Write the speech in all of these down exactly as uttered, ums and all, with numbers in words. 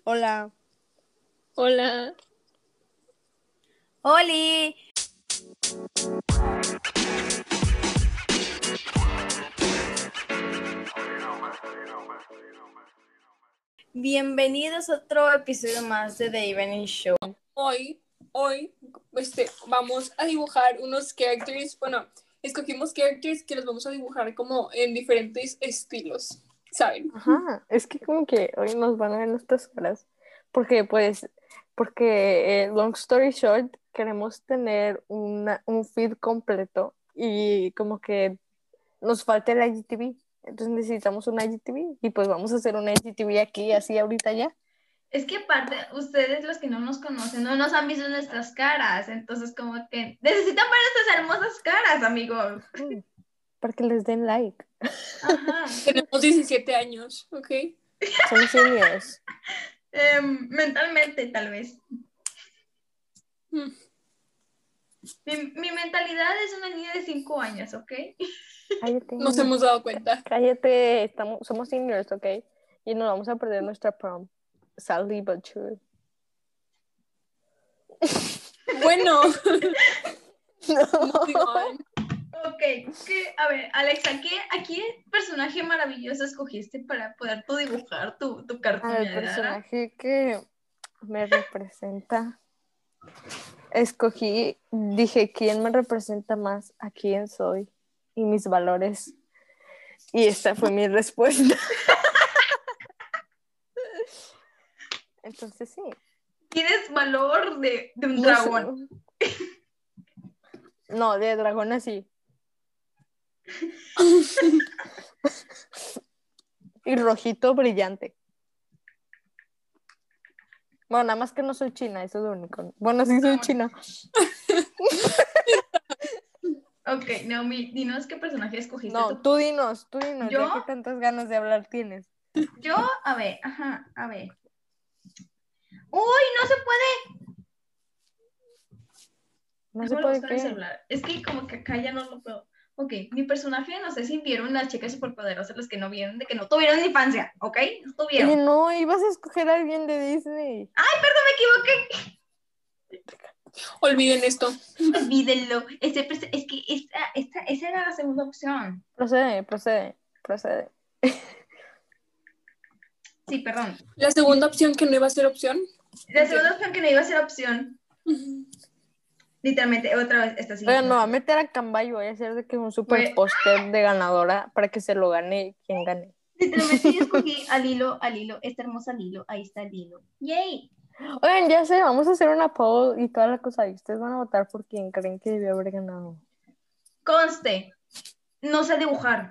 Hola. Hola. ¡Holi! Bienvenidos a otro episodio más de The Evening Show. Hoy, hoy, este, vamos a dibujar unos characters. Bueno, escogimos characters que los vamos a dibujar como en diferentes estilos, ¿saben? Ajá, es que como que hoy nos van a ver nuestras caras. Porque pues, porque eh, long story short, queremos tener una, un feed completo y como que nos falta el I G T V. Entonces necesitamos un I G T V y pues vamos a hacer un I G T V aquí, así ahorita ya. Es que aparte, ustedes los que no nos conocen, no nos han visto nuestras caras, entonces como que necesitan ver estas hermosas caras, amigos. Mm, para que les den like. Ajá. Tenemos diecisiete años, ¿ok? Somos seniors. Eh, mentalmente, tal vez. Mm. Mi, mi mentalidad es una niña de cinco años, ¿ok? Cállate. Nos hemos dado cuenta. Cállate, estamos, somos seniors, ¿ok? Y no vamos a perder nuestra prom. Sadly but true. Bueno. No. Moving on. Ok, ¿qué? A ver, Alexa, ¿qué, ¿a qué personaje maravilloso escogiste para poder tú dibujar tu, tu cartón? Al personaje que me representa, escogí, dije, ¿quién me representa más a quién soy y mis valores? Y esta fue mi respuesta. Entonces sí. Tienes valor de, de un No dragón. sé. No, de dragón así. Y rojito brillante. Bueno, nada más que no soy china, eso es lo único. Bueno, sí soy No. china. Ok, Naomi, dinos qué personaje escogiste No, tú. tú dinos, tú dinos, ¿Yo? ya que tantas ganas de hablar tienes. Yo, a ver, ajá, a ver. ¡Uy, no se puede! No Déjame se puede buscar el qué. celular. Es que como que acá ya no lo puedo. Ok, mi personaje, no sé si vieron las chicas superpoderosas, los que no vieron, de que no tuvieron infancia, ¿ok? No tuvieron. Oye, no, ibas a escoger a alguien de Disney. ¡Ay, perdón, me equivoqué! Olviden esto. Olvídenlo. Ese pers- es que esta, esta, esa era la segunda opción. Procede, procede, procede. Sí, perdón. La segunda opción que no iba a ser opción. La segunda opción que no iba a ser opción. Literalmente, otra vez, esta sí. Oiga, no, a meter a Canva y voy a hacer de que un super Fue- póster de ganadora para que se lo gane quien gane. Literalmente yo escogí al hilo, al hilo, esta hermosa Lilo. Ahí está el hilo. ¡Yay! Oigan, ya sé, vamos a hacer una poll y toda la cosa. Y ustedes van a votar por quien creen que debió haber ganado. Conste, no sé dibujar.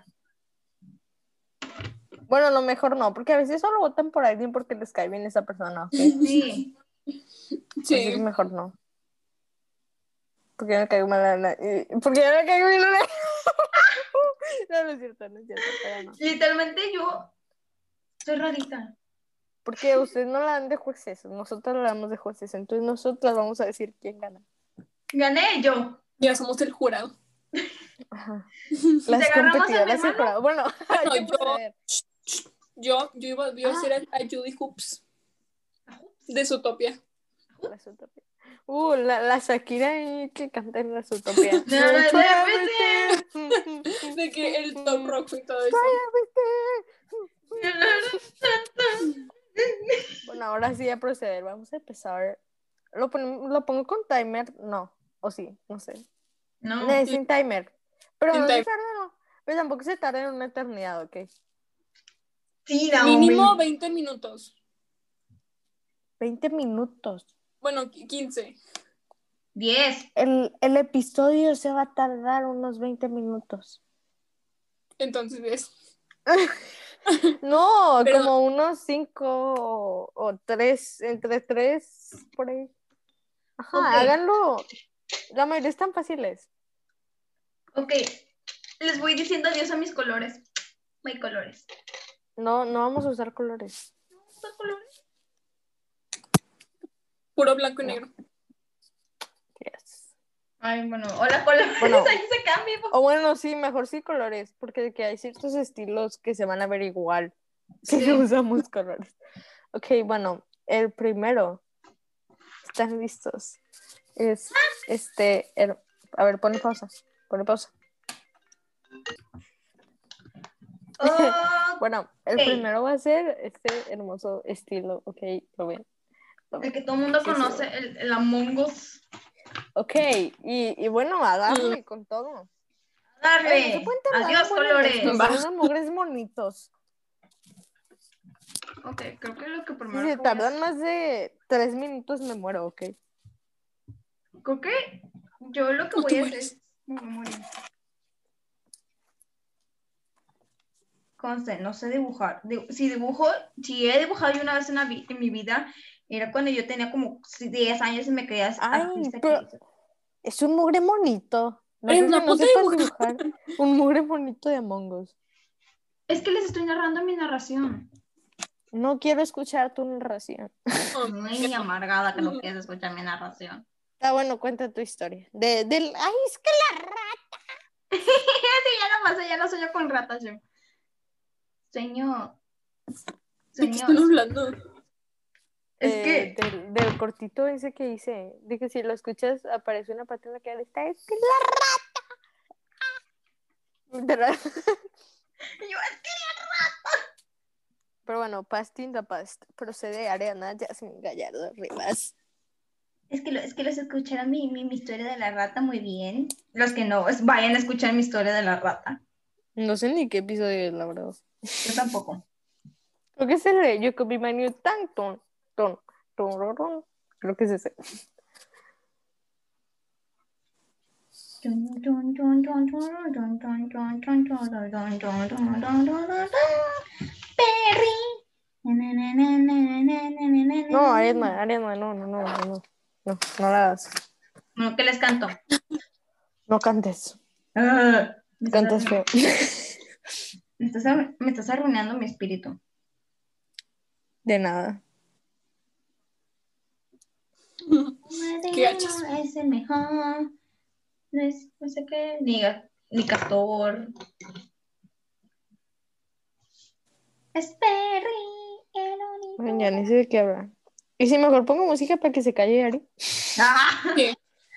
Bueno, lo mejor no, porque a veces solo votan por alguien porque les cae bien esa persona, ¿ok? Sí. Así que Sí. mejor no. Porque ya me caigo mal a la... Porque ya me caigo bien a la... No, no es cierto, no es cierto, pero no. Literalmente yo soy rarita. Porque ustedes no la dan de jueces, nosotros la damos de jueces, entonces nosotras vamos a decir quién gana. Gané yo. Ya somos el jurado. Ajá. ¿Te Las agarramos a mi competidoras y hermano? jurado. Bueno, hay que yo- proceder. Yo, yo iba, yo iba a Ah. ser a, a Judy Hoops de Zootopia. La Zootopia. Uh, la, la Shakira ahí que canta en la Zootopia. No, no, Try no, everything. De que el top rock y todo eso. Try everything. Bueno, ahora sí a proceder. Vamos a empezar. ¿Lo, pon- ¿Lo pongo con timer? No. O sí, no sé. No. No, sin timer. Pero Sin no se timer. tarda, no. Pero tampoco se tarda en una eternidad, ¿ok? Sí, Naomi. Mínimo veinte minutos. veinte minutos. Bueno, quince. diez. El, el episodio se va a tardar unos veinte minutos. Entonces es. No, Pero- como unos cinco o, o tres, entre tres, por ahí. Ajá, Ok. háganlo. La mayoría están fáciles. Ok. Les voy diciendo adiós a mis colores. My colores. No, no vamos a usar colores. ¿Son colores? Puro blanco y negro. Yes. Ay, bueno. Hola, colores. Bueno. Ahí se cambia. O bueno, sí, mejor sí colores, porque de que hay ciertos estilos que se van a ver igual si Sí. no usamos colores. Ok, bueno, el primero. ¿Están listos? Es este. el- A ver, ponle pausa. Ponle pausa. Oh, Bueno, el Ok. primero va a ser este hermoso estilo. Ok, lo ven. Lo el ven. que todo el mundo Sí, conoce, sí. el, el Among Us. Ok, y, y bueno, a darle con todo. Eh, no se Darle. pueden tardar Adiós, un buen en esto, colores. Va. son unos mugres bonitos. Ok, creo que lo que Si primero se que voy a tardan hacer- más de tres minutos me muero, ok. Creo que yo lo que No voy te a hacer mueres. es... No me morí. Conste, no sé dibujar. Di- Si dibujo, si he dibujado yo una vez en, la vi- en mi vida, era cuando yo tenía como diez años y me creía Ay, artista. pero que- es un mugre bonito. No Ay, creo no, que no ponte a sepan dibujar. dibujar un mugre bonito de Among Us. Es que les estoy narrando mi narración. No quiero escuchar tu narración. Muy amargada que no quieres escuchar mi narración. Está bueno, cuenta tu historia. De, del, ay, es que la rata. Sí, ya no más, ya no soy yo con ratas yo. Sueño. ¿De qué están Sueño. hablando? Es eh, que. del, del cortito ese que hice. De que si lo escuchas, aparece una parte en la que está. Es que la rata. Literal. Yo, es que Pero bueno, past in the past. Procede Ariana Jasmine Gallardo Rivas. Es que, lo- es que los escucharon mi, mi, mi historia de la rata muy bien. Los que no, es- vayan a escuchar mi historia de la rata. No sé ni qué episodio es, la verdad. Yo tampoco. Creo que es el de You Could Be My New Tan Ton Ton Ton Ron, Ron. Creo que es ese. Perry. No, Ariana, Ariana, no, no, no, no, no. No, no la hagas. Bueno, ¿qué les canto? No cantes. Ah, me, estás Cantas feo. arruin- me, estás, arru- me estás arruinando mi espíritu. De nada. ¿Qué gachas? Es el mejor. No, es, no sé qué. Ni, ga- ni castor. Es Perry, el único. Bueno, ya ni sé de qué hablar. Y si mejor pongo música para que se calle Ari. Ah, ¿Qué?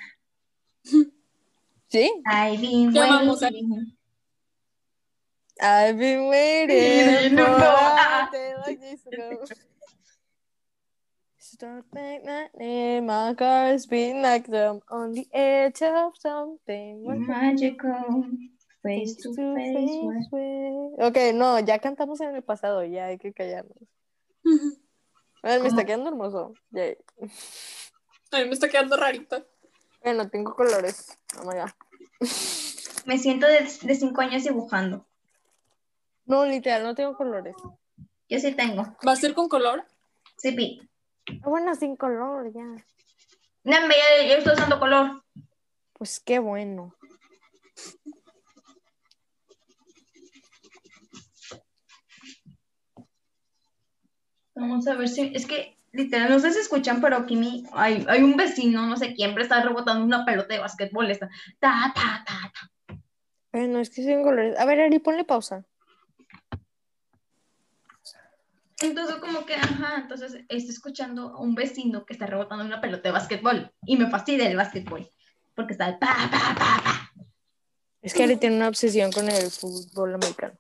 ¿Sí? I've been Te amamos, waiting. I've been waiting No, for no. a day like this to go. Start like lightning, my car's been like them on the edge of something. Magical. Face to face. with- with- Ok, no, ya cantamos en el pasado, ya hay que callarnos. A ver, me está ¿Cómo? quedando hermoso. Yay. A mí me está quedando rarita. Bueno, tengo colores. Oh my god. Me siento de, de cinco años dibujando. No, literal, no tengo colores. Yo sí tengo. ¿Va a ser con color? Sí, pi. Ah, bueno, sin color, ya. No, me- ya, ya estoy usando color. Pues qué bueno. Vamos a ver si. Es que, literal, no sé si escuchan, pero aquí mi, hay, hay un vecino, no sé quién, pero está rebotando una pelota de basquetbol. Está. Ta, ta, ta, ta. Bueno, es que sin colores. A ver, Ari, ponle pausa. Entonces, como que, ajá, entonces estoy escuchando a un vecino que está rebotando una pelota de basquetbol. Y me fastidia el basquetbol. Porque está el pa, pa, pa, pa. Es que Ari tiene una obsesión con el fútbol americano.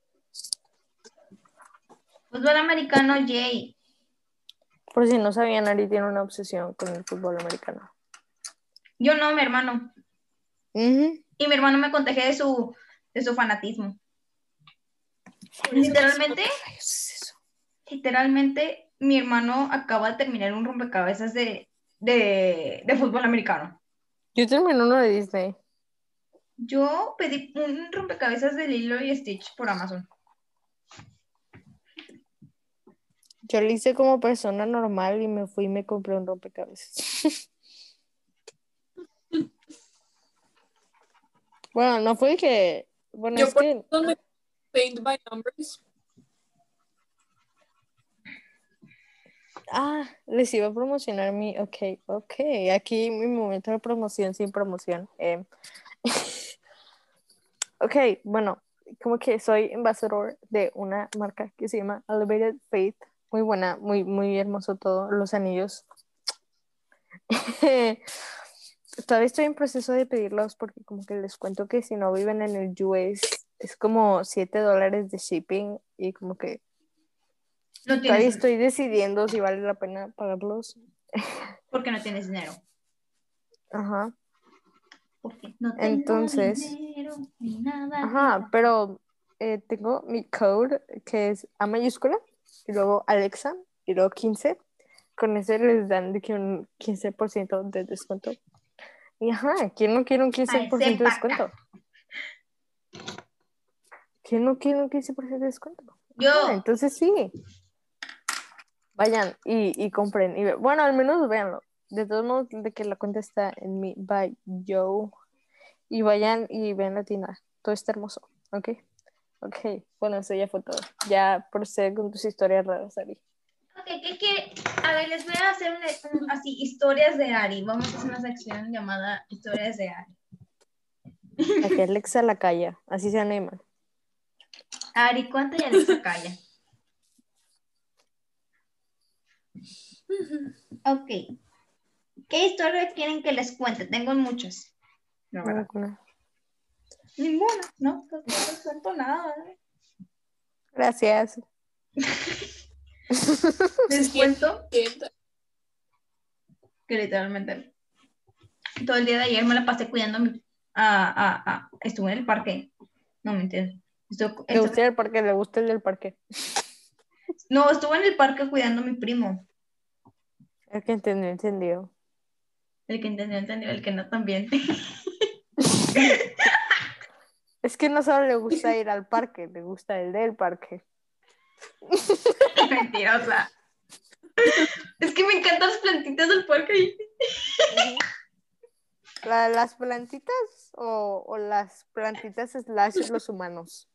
Fútbol americano, Jay. Por si no sabían, Ari tiene una obsesión con el fútbol americano. Yo no, mi hermano. Ujú. Y mi hermano me contagié de su, de su fanatismo. Literalmente, ¿Qué rayos es eso? literalmente, mi hermano acaba de terminar un rompecabezas de, de, de fútbol americano. Yo terminé uno de Disney. Yo pedí un rompecabezas de Lilo y Stitch por Amazon. Yo lo hice como persona normal y me fui y me compré un rompecabezas. Bueno, no fue que... Bueno, Yo es por que... eso me paint by numbers. Ah, les iba a promocionar mi... Ok, ok. Aquí mi momento de promoción sin promoción. Eh, Ok, bueno, como que soy embajador de una marca que se llama Elevated Faith muy buena, muy, muy hermoso todo, los anillos. Todavía estoy en proceso de pedirlos porque como que les cuento que si no viven en el U S es como siete dólares de shipping y como que No todavía tienes, estoy decidiendo si vale la pena pagarlos. porque no tienes dinero. Ajá. Porque no tengo Entonces, dinero ni nada. ajá, rico. pero eh, tengo mi code que es A mayúscula y luego Alexa y luego quince. Con ese les dan de que un quince por ciento de descuento. Y ajá, ¿quién no quiere un quince por ciento de Ay, sepa descuento? ¿Quién no quiere un quince por ciento de descuento? Yo. Ah, entonces sí. Vayan y, y compren. Y ve- bueno, al menos véanlo. De todos modos, de que la cuenta está en mi by yo. Y vayan y vean la tienda. Todo está hermoso. ¿Ok? Ok. Bueno, eso ya fue todo. Ya procede con tus historias raras, Ari. Ok, ¿qué quiere? A ver, les voy a hacer un, un- así, historias de Ari. Vamos a hacer una sección llamada historias de Ari. Aquí Alexa la calla. Así se anima. Ari, ¿cuánto y Alexa calla? Ok. ¿Qué historia quieren que les cuente? Tengo muchas. No, ¿verdad? Ninguna. Ninguna, ¿no? Pues no les cuento nada. ¿eh? Gracias. Les cuento Siento- que literalmente todo el día de ayer me la pasé cuidando a mi... A, a, a- estuve en el parque. No, me entiendes. Estuve, Le estuve- gusta el parque, le gusta el del parque. no, estuve en el parque cuidando a mi primo. El que entendió, entendió. El que entendió, entendió. El que no, también. Es que no solo le gusta ir al parque, le gusta el del parque. Mentirosa. Es que me encantan las plantitas del parque. La- ¿Las plantitas o, o las plantitas slash los humanos?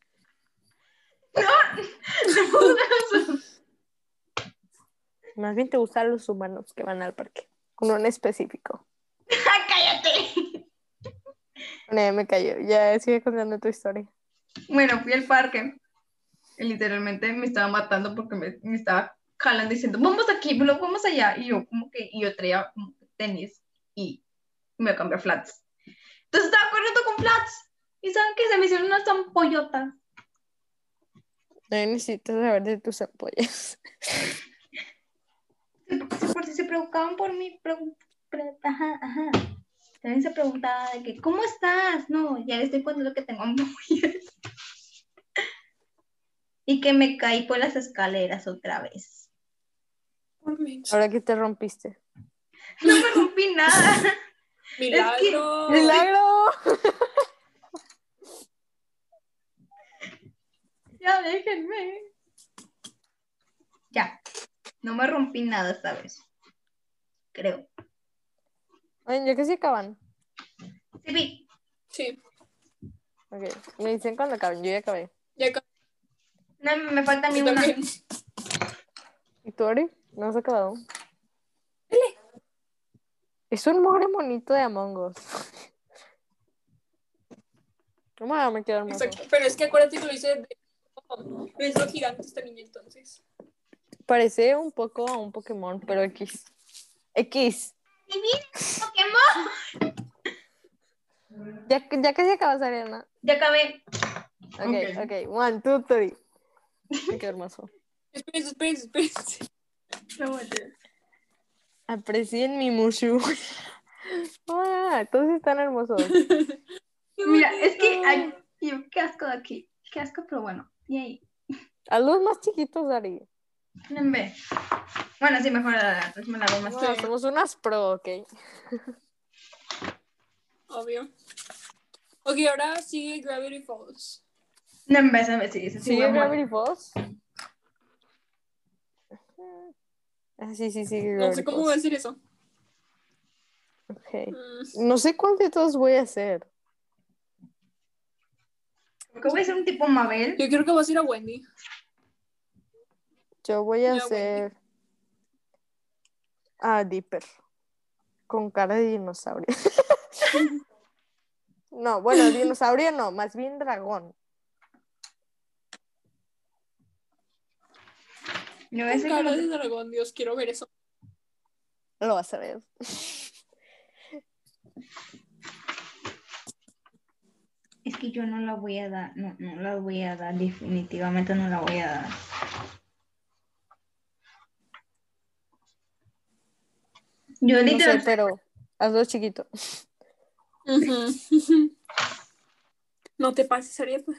Más bien te gustan los humanos que van al parque. Uno en específico. ¡Cállate! Bueno, ya me cayó. Ya sigue contando tu historia. Bueno, fui al parque y literalmente me estaba matando porque me, me estaba jalando diciendo, vamos aquí, luego vamos allá. Y yo como que, y yo traía como que tenis y me cambié a flats. Entonces estaba corriendo con flats. ¿Y saben qué? Se me hicieron unas ampollotas. No necesitas saber de tus apoyos. Se- Por si se preocupaban por mí, pregu- pre- ajá, ajá. También se preguntaba de que, ¿cómo estás? No, ya le estoy contando que tengo ampollas. Y que me caí por las escaleras otra vez. por mí. Ahora que te rompiste. No me rompí nada. Milagro. ¡Milagro! Ya, déjenme. Ya. No me rompí nada esta vez. Creo. Oye, ya casi acaban. Sí, vi. Sí, Ok. Me dicen cuando acaben. Yo ya acabé. ya acabé. No, me falta a mí Yo una. también. ¿Y tú, Ari? ¿No has acabado? Es un mugre monito de Among Us. No me quedo hermoso. Exacto. Pero es que acuérdate que lo hice de... Lo hizo gigante esta niña entonces. Parece un poco a un Pokémon, pero X. X. Y mira, Pokémon. Ya, ya casi acabas, Ariana. Ya acabé. Ok, Ok. ok. One, two, three. Me quedo hermoso. Espérense, espérense, espérense. No, manches. Aprecien mi Mushu. Ah, todos están hermosos. Qué Mira, es que bonito. hay. Yo, qué asco de aquí. Qué asco, pero bueno. Y ahí. A los más chiquitos, Ari. En B. Bueno, sí, mejor la pues me la hago más. No, somos unas pro, ok. Obvio. Ok, ahora sigue Gravity Falls. No, en B, en B, sí, ese sí voy a ¿Sigue morir. Gravity Falls? Ah, sí, sí, sigue No Gravity sé cómo voy a Falls. decir eso. Ok. Mm, No sé cuál de todos voy a hacer. Creo que voy a ser un tipo Mabel. Yo creo que vas a ir a Wendy. Yo voy a Ya, hacer a Dipper. Con cara de dinosaurio. No, bueno, dinosaurio no, más bien dragón. Le voy a Con hacer cara como de que- dragón, Dios, quiero ver eso. Lo vas a ver. Es que yo no la voy a dar, no, no la voy a dar, definitivamente no la voy a dar. Yo No sé, literalmente, pero hazlo chiquito. Ujú. No te pases, Arieta.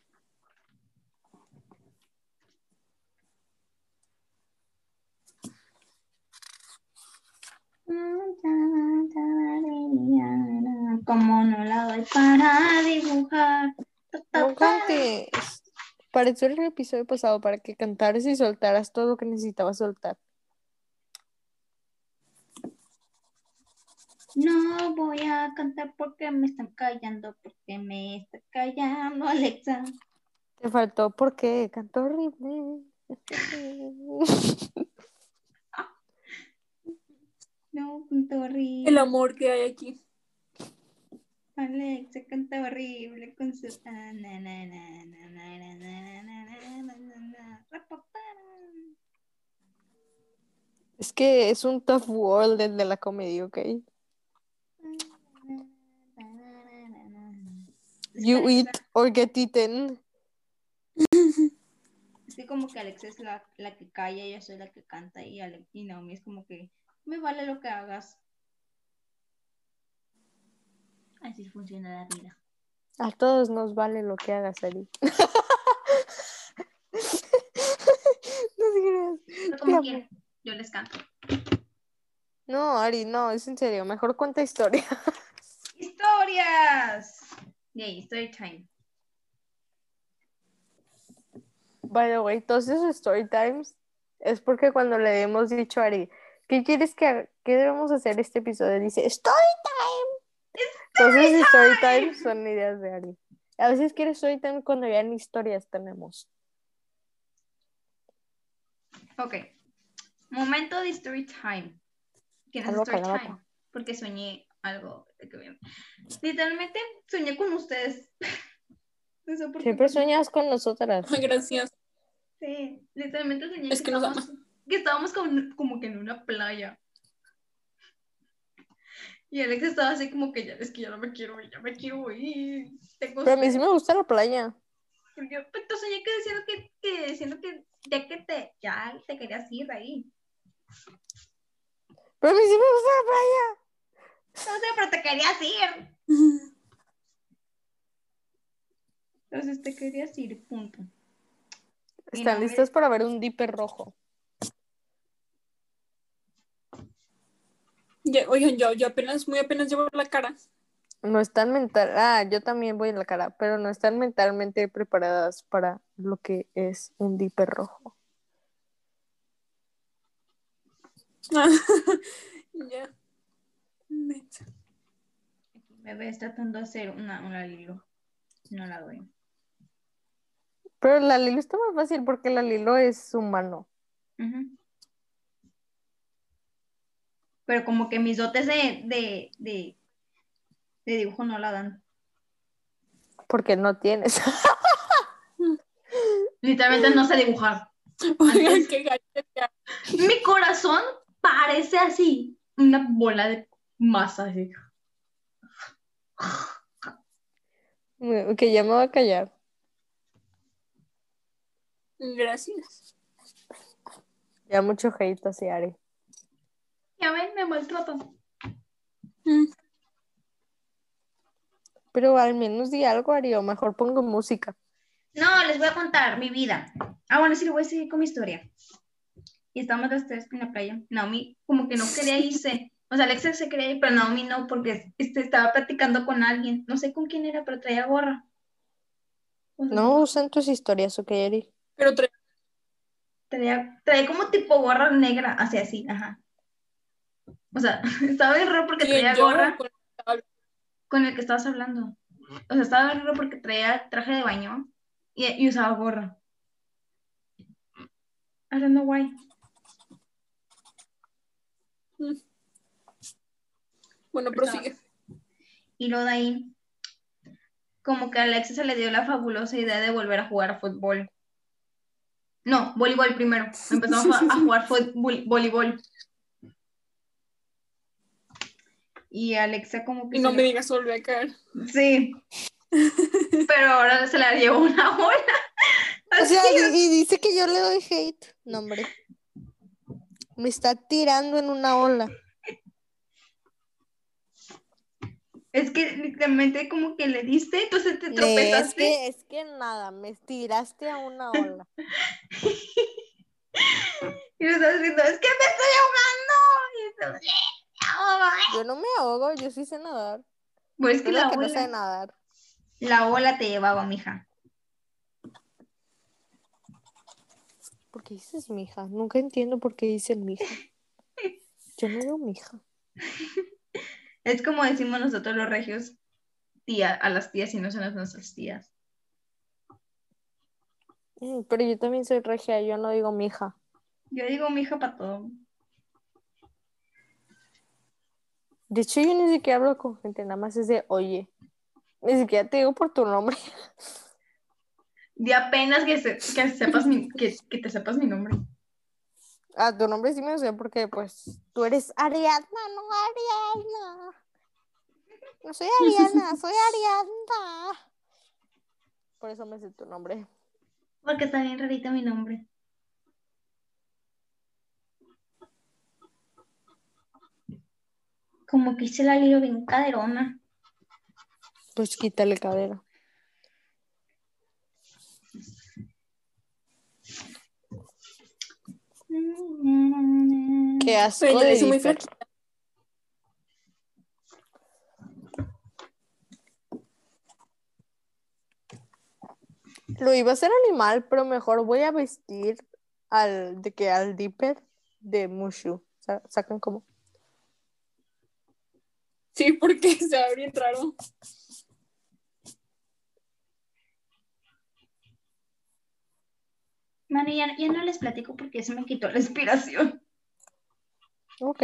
como no la doy para dibujar. Ta, ta, No ta. cantes. Pareció el episodio pasado para que cantaras y soltaras todo lo que necesitabas soltar. No voy a cantar porque me están callando, porque me está callando Alexa. Te faltó porque cantó horrible. No, canta El horrible. amor que hay aquí. Alexa canta horrible con su... na, na, na, na, na, na, na, na, na, na, na, na, na, rapapara. Es que es un tough world el de la comedia, ¿ok? You eat or get eaten. Es que como que Alex es la, la que calla, yo soy la que canta y, Ale- y Naomi es como que me vale lo que hagas. Así funciona la vida. A todos nos vale lo que hagas, Ari. No te creas. Pero Te como amo. quieran, yo les canto. No, Ari, no, es en serio. Mejor cuenta historia. ¡Historias! Yay, story time. By the way, todos esos story times es porque cuando le hemos dicho a Ari, ¿qué quieres que haga? ¿Qué debemos hacer este episodio? Dice, ¡Story time! Todos esos story times son ideas de Ari. A veces quiere story time cuando ya ni historias tenemos. Ok. Momento de story time. ¿Quién es Algo story calabata. time? Porque soñé algo. de que bien. Literalmente soñé con ustedes. No sé por qué. Siempre sueñas con nosotras. Ay, gracias. Sí, literalmente soñé Es que, que nos estábamos, que estábamos como, como que en una playa. Y Alex estaba así como que ya, es que ya no me quiero ir, ya me quiero ir. Tengo Pero a mí sed. sí me gusta la playa. Porque pues, yo soñé que diciendo que, que diciendo que ya que te, ya te querías ir de ahí. Pero a mí sí me gusta la playa. No sé, pero te querías ir. Entonces te querías ir, punto. Y ¿Están no me- listas para ver un dipper rojo? Ya, oigan, yo, yo apenas, muy apenas llevo la cara. No están mental, ah, yo también voy en la cara, pero no están mentalmente preparadas para lo que es un dipper rojo. Ya. Neta. me ves tratando de hacer una, una Lilo. No la doy. Pero la Lilo está más fácil porque la Lilo es humano. Ujú. Pero como que mis dotes de, de, de, de dibujo no la dan. Porque no tienes. Literalmente no sé dibujar. Oigan, Antes- qué galleta. Mi corazón parece así, una bola de masa así. Ok, ya me voy a callar. Gracias. Ya mucho hate hacia Ari. Ya ven, me maltratan. Mm. Pero al menos di algo, Ari, o mejor pongo música. No, les voy a contar mi vida. Ah, bueno, sí, le voy a seguir con mi historia. Y estábamos las tres en la playa. Naomi como que no quería irse. O sea, Alexa se quería ir, pero Naomi no, porque este, estaba platicando con alguien. No sé con quién era, pero traía gorra. O sea, No usan tus historias, ok, Ari. Pero tra- traía, traía como tipo gorra negra, así, así, ajá. O sea, estaba bien raro porque ¿quién, traía yo? gorra Con- con el que estabas hablando. O sea, estaba bien raro porque traía traje de baño y, y usaba gorra. I don't know why. Mm. Bueno, Pero prosigue. Y luego de ahí, como que a Alexa se le dio la fabulosa idea de volver a jugar a fútbol. No, voleibol primero. Empezamos a, a jugar fútbol, voleibol. Y Alexa como que... Y no se me le- digas volver a caer. Sí. Pero ahora se la llevó una bola. O sea, y, y dice que yo le doy hate. No, hombre. Me está tirando en una ola. Es que literalmente como que le diste, entonces te Le- tropezaste. es que, es que nada, me tiraste a una ola. Y le estás diciendo, es que me estoy ahogando. Y estás, Yo no me ahogo, yo sí sé nadar. pues es que Soy la la que no sabe ola, nadar. la ola te llevaba, mija. ¿Por qué dices mija? Nunca entiendo por qué dicen mija. Yo no digo mija. Es como decimos nosotros los regios, tía, a las tías y no son las nuestras tías. Mm, pero yo también soy regia, yo no digo mija. Yo digo mija para todo. De hecho, yo ni siquiera hablo con gente, nada más es de oye. Ni siquiera te digo por tu nombre. De apenas que, se- que sepas mi, que, que te sepas mi nombre. Ah, tu nombre sí me lo sé porque, pues, tú eres Ariadna, no Ariadna. No soy Ariadna, soy Ariadna. Por eso me sé tu nombre. Porque está bien rarito mi nombre. Como que hice la Lilo bien caderona. Pues quítale cadera. Qué asco Pero yo de le soy muy Dipper. flaquita. Lo iba a hacer animal, pero mejor voy a vestir al de que al Dipper de Mushu. Sa- Sacan como. Sí, porque se va bien raro. Mano, ya, ya no les platico porque se me quitó la inspiración. Ok.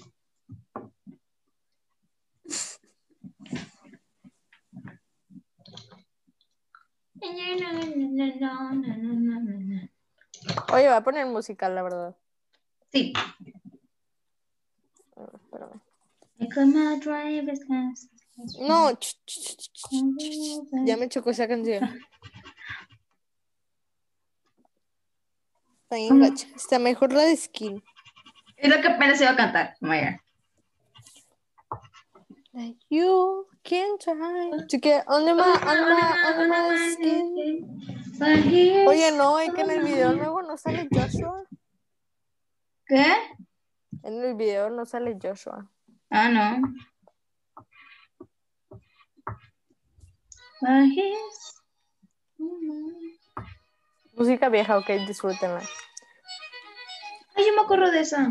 Oye, va a poner música, la verdad. Sí. A ver, espérame. I cut my driver's license. No, ch, ch, ch, ch, ch. Ya me chocó esa canción. Está bien ¿Cómo? gacha. Está mejor la de Skin. Es lo que apenas iba a cantar. Oh my God. Like you can try to get under my, under my, under my skin. Oye, no, es que en el video nuevo no sale Joshua. ¿Qué? En el video no sale Joshua. Ah, no. But here's- Música vieja, ok, disfrútenla. Ay, yo me acuerdo de esa.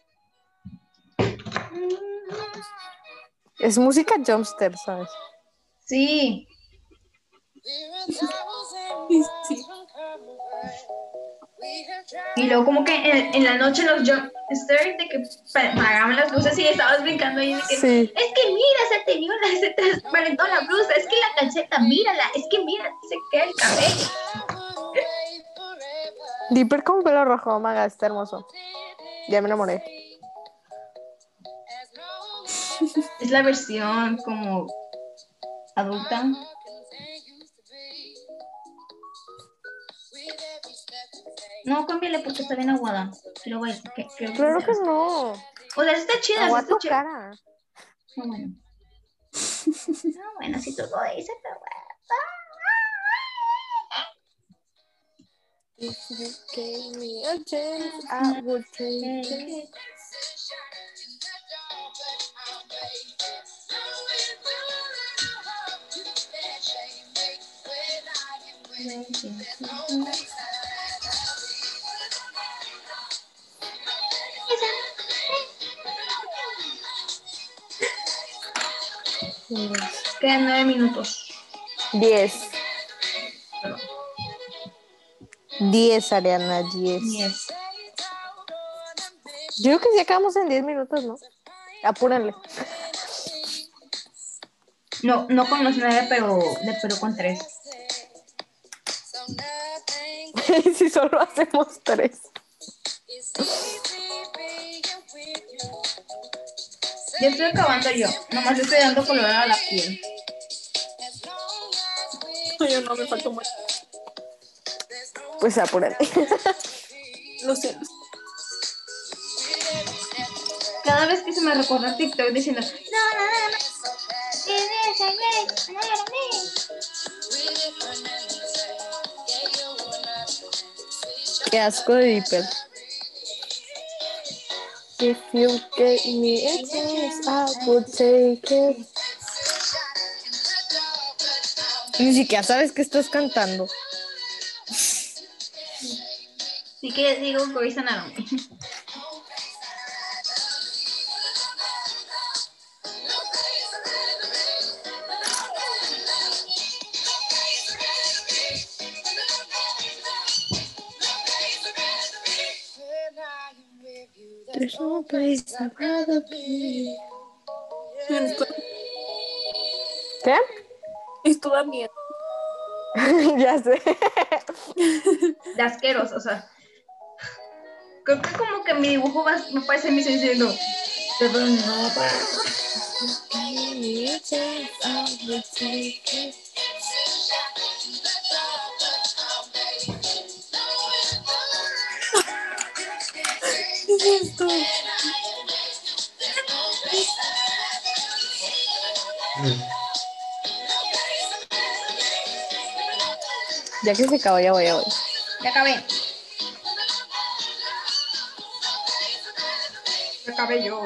Es música jumpster, ¿sabes? Sí. Sí, sí. Y luego como que en, en la noche los jump stairs de que pa- apagaban las luces y estabas brincando ahí de que Sí. es que mira, se te vio la, se transparentó la blusa, es que la calceta, mírala, es que mira, se queda el cabello. Dipper con pelo rojo, oh my God, está hermoso. Ya me enamoré. Es la versión como adulta. No, cámbiale porque está bien aguada. Quiero ver, que- quiero que Claro sea. que no. O sea, está chida, Agua está tu chida. cara. No, bueno. No, bueno, si tú lo dices, pero bueno. If you gave me a chance, I would take it. Quedan nueve minutos. Diez. Perdón. Diez, Ariana, diez. Yes. Yo creo que sí acabamos en diez minutos, ¿no? Apúrenle. No, no con los nueve, pero, de- pero con tres. si solo hacemos tres. Ya estoy acabando yo. Nomás le estoy dando color a la piel. Yo no, me falta mucho. Pues apúrate. Lo siento. Cada vez que se me recuerda TikTok diciendo, no, no, no, no. Qué asco de Dipper. If you gave me a chance, I would take it. Ni siquiera sabes que estás cantando. Sí que digo Grey's Anatomy. There's no place I'd rather be. Esto, ¿Qué? esto da miedo. Ya sé. De asqueros, o sea. Creo que como que mi dibujo va, me parece mi diciendo, pero no, pa. ¿Qué es esto? Ya que se acabó, ya voy, ya voy. Ya acabé. Ya acabé yo.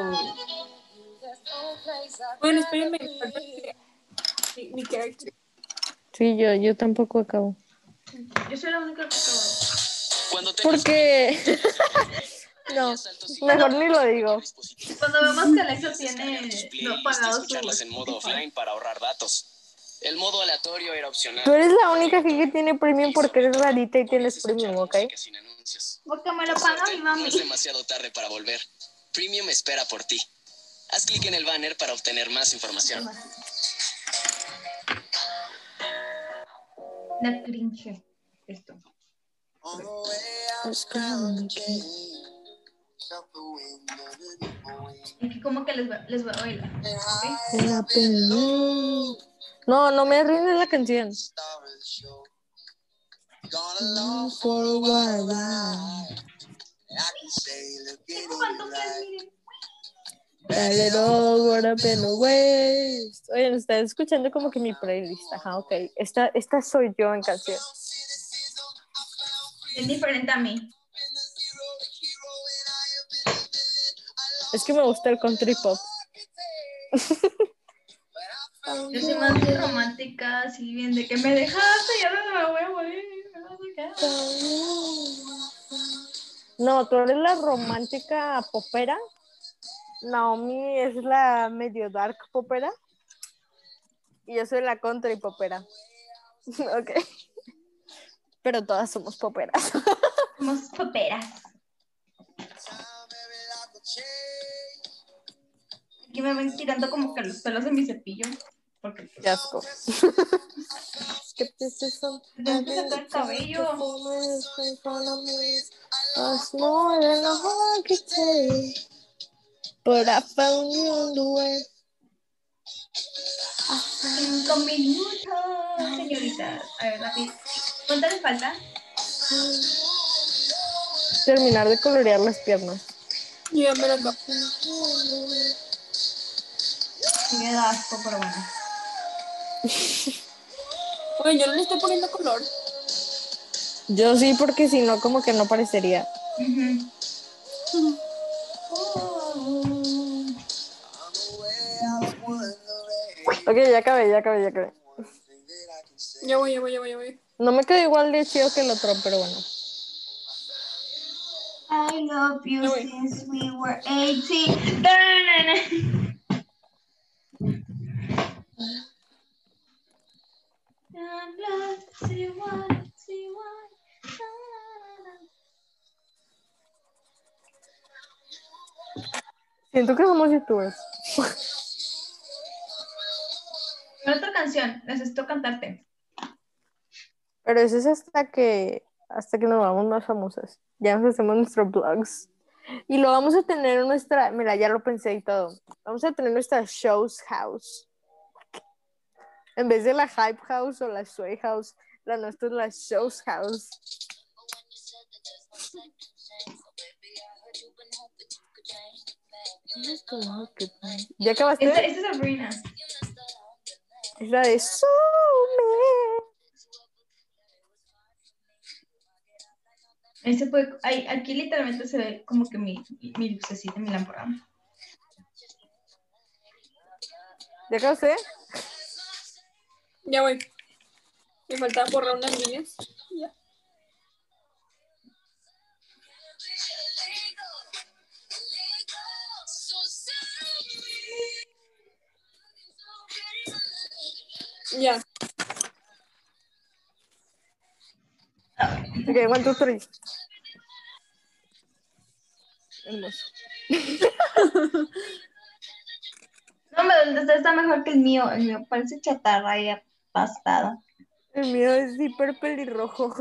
Bueno, espérenme. falta Mi, mi character. Sí, yo, yo tampoco acabo. Yo soy la única que acabó. Cuando tengas Porque... No, mejor ni lo digo. Cuando vemos que Alexa tiene no no pagado su escucharlas en modo Spotify. offline para ahorrar datos. El modo aleatorio era opcional. Tú eres la única que tiene premium porque eres rarita y tienes premium, ¿ok? Sin anuncios. Porque me lo Por paga suerte, mi no mami. es demasiado tarde para volver. Premium espera por ti. Haz clic en el banner para obtener más información. La cringe. Esto. Aquí como que les va, les va a bailar. ¿Ok? No, no me arruines la canción. Tengo pantuflas, miren. Dale, no, what up in the waist. Oye, nos están escuchando como que mi playlist. Ajá, ok. Esta, esta soy yo en canción. Es diferente a mí. Es que me gusta el country pop. Yo soy más bien romántica, así bien de que me dejaste y ahora me voy a morir. me vas a quedar. No, tú eres la romántica popera. Naomi es la medio dark popera. Y yo soy la country popera. Ok. Pero todas somos poperas. Somos poperas. Aquí me ven tirando como que los pelos de mi cepillo. Porque Qué asco. tengo que sacar el cabello. But I found you on the way. Cinco minutos, señoritas. A ver, rápido. ¿Cuánto les falta? Terminar de colorear las piernas. Yo ya me lo acabo. Me da asco, pero bueno. Oye, yo no le estoy poniendo color. Yo sí, porque si no, como que no parecería. Uh-huh. Ok, ya acabé, ya acabé, ya acabé. Ya voy, ya voy, ya voy, ya voy. No me quedó igual de chido que el otro, pero bueno. I love you Ya voy. since we were eighteen. Da-na-na. I'm lost, see why, see why. Siento que somos youtubers. Otra canción, necesito cantarte. Pero eso es hasta que hasta que nos vamos más famosas. Ya nos hacemos nuestros blogs. Y lo vamos a tener en nuestra, mira, ya lo pensé y todo. Vamos a tener nuestra Shows House. En vez de la Hype House o la Sway House, la nuestra es la Shows House. ¿Ya acabaste? Esta, esta es Sabrina. Es la de So Ese fue, ahí, aquí literalmente se ve como que mi, mi lucecita, mi lámpara. ¿Ya acabaste? Ya voy. Me falta borrar unas líneas. Ya. Ya. Ok, one, two, three. Hermoso. No, me donde está, está mejor que el mío. El mío parece chatarra y apastada. El mío es hiper pelirrojo.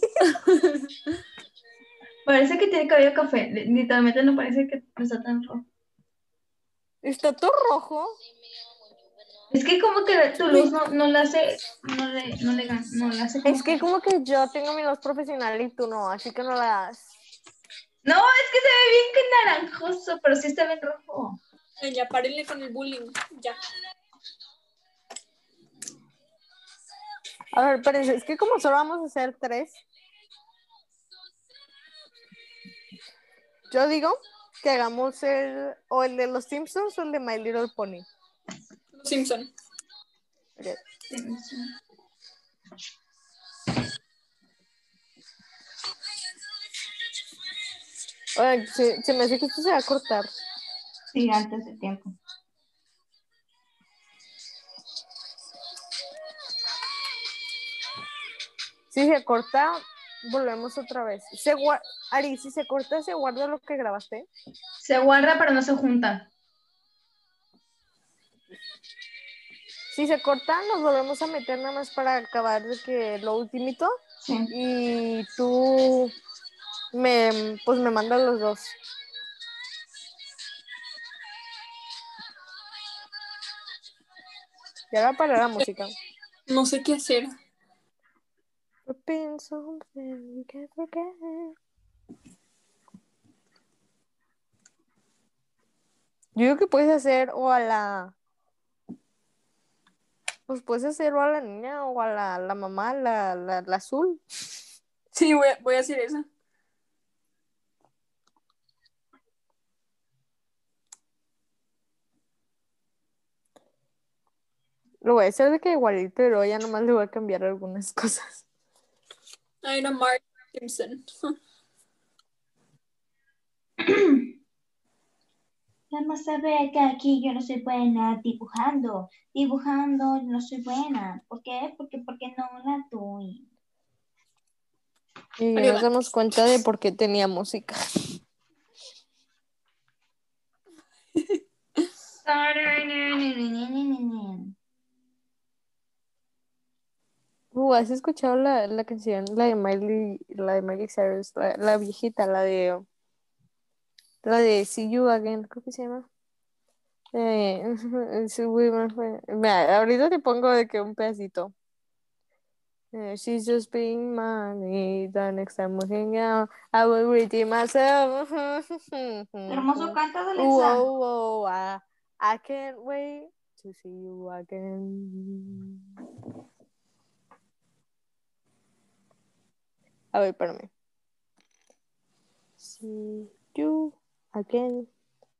Parece que tiene cabello café. Literalmente no parece que no está tan rojo. Está todo rojo. Es que como que tu luz no, no le hace, no le, no le, gan- no le hace como Es que como que yo tengo mi luz profesional y tú no, así que no la das. No, es que se ve bien que naranjoso, pero sí está bien rojo. Ay, ya, párenle con el bullying. Ya. A ver, espérense, es que como solo vamos a hacer tres, yo digo que hagamos el, o el de los Simpsons o el de My Little Pony. Los Simpson. Ok. Oigan, se, se me hace que esto se va a cortar. Sí, antes de tiempo. Si se corta, volvemos otra vez. Se gua- Ari, si se corta, ¿se guarda lo que grabaste? Se guarda, pero no se junta. Si se corta, nos volvemos a meter nada más para acabar de que lo ultimito. Sí. Y tú me, pues me mandas los dos. Ya va a parar la música. No sé qué hacer. Flipping something you can't forget. Yo digo que puedes hacer o a la... Pues puedes hacer o a la niña o a la, la mamá, la, la, la azul. Sí, voy a, voy a hacer eso. Lo voy a hacer de que igualito, pero ya nomás le voy a cambiar algunas cosas. Ay, era Mark Simpson. Vamos a ver que aquí yo no soy buena dibujando. Dibujando no soy buena. ¿Por qué? Porque, porque no la doy. Y Arriba. nos damos cuenta de por qué tenía música. Uh, ¿has escuchado la, la canción, la de Miley, la de Miley Cyrus, la, la viejita, la de la de See You Again, creo que se llama? Eh, sí, güey, me fue- Mira, ahorita te pongo de que un pedacito. Eh, she's just being money, the next time we hang out, I will redeem myself. Hermoso cantas, Ooh, Alexa. oh, oh, I, I can't wait to see you again. A ver, espérame. See you again.